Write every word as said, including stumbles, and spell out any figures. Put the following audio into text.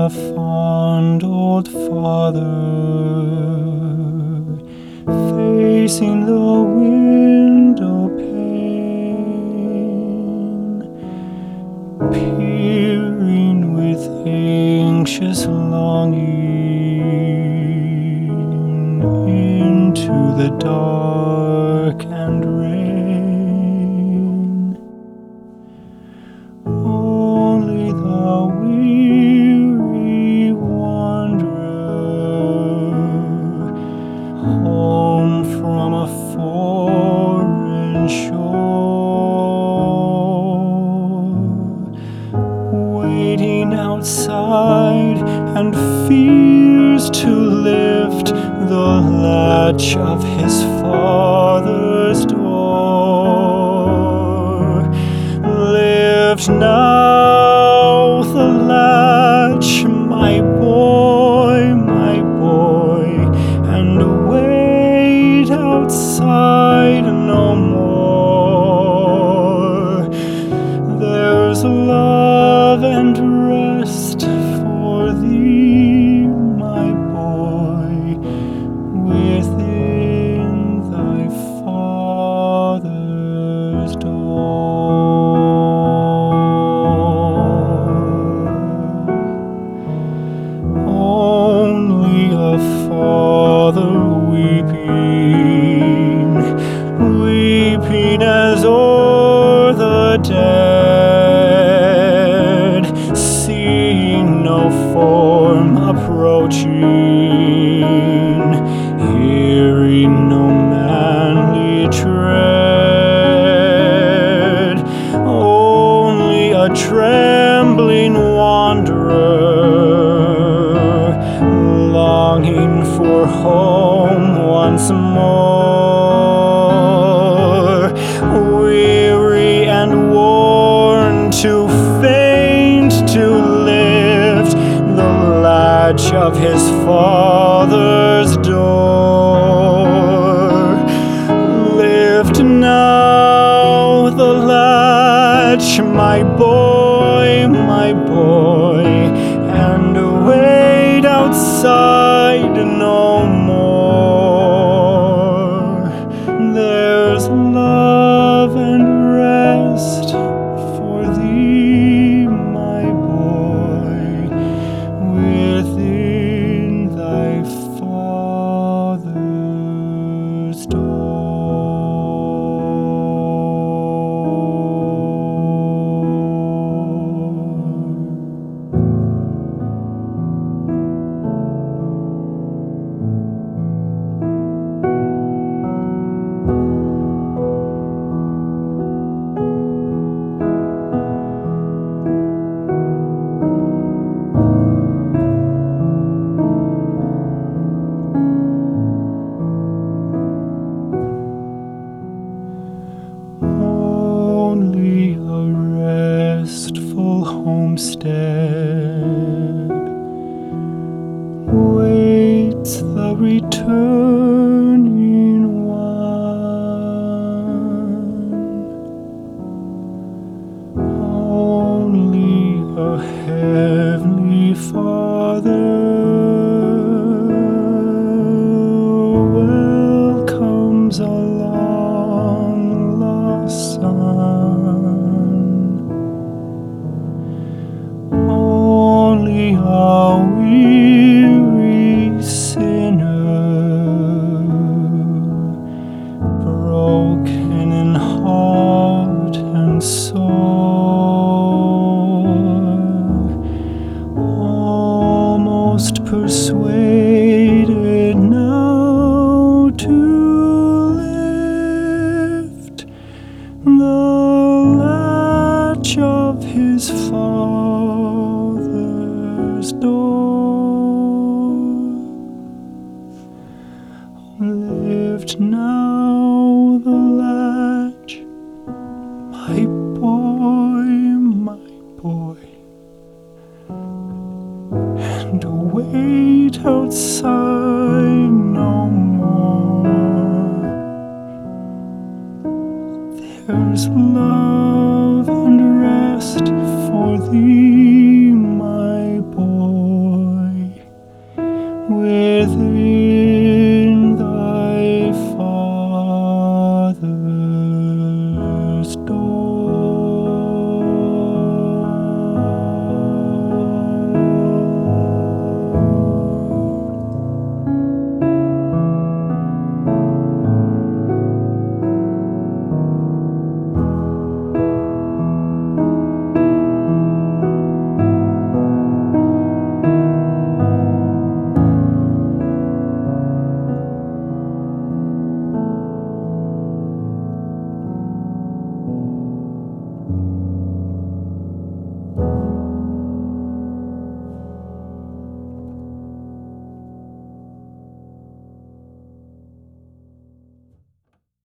a fond old father, facing the window pane, peering with anxious longing into the dark and rain. Only the weary wanderer, home from a foreign shore, waiting outside and fears to lift the latch of his father's door. Lift now the latch, my boy, my boy, and wait outside no more. There's love and rest for thee, my boy, within thy father's door. Only a father weeping, weeping as o'er the dead, seeing no form approaching, hearing no manly tread. Only a trembling wanderer, longing for home once more, weary and worn, too faint to lift the latch of his father's door. Lift now the latch, my boy, my boy, and wait outside no more. There's love and rest for thee, my boy, within thy father's door. Only a restful homestead waits the returning one. Only a heavenly Father welcomes a long lost son. Only a weary sinner, broken in heart and soul, almost persuaded now to lift the latch of his father's door. Lift now the latch, my boy, my boy, and wait outside no more. There's love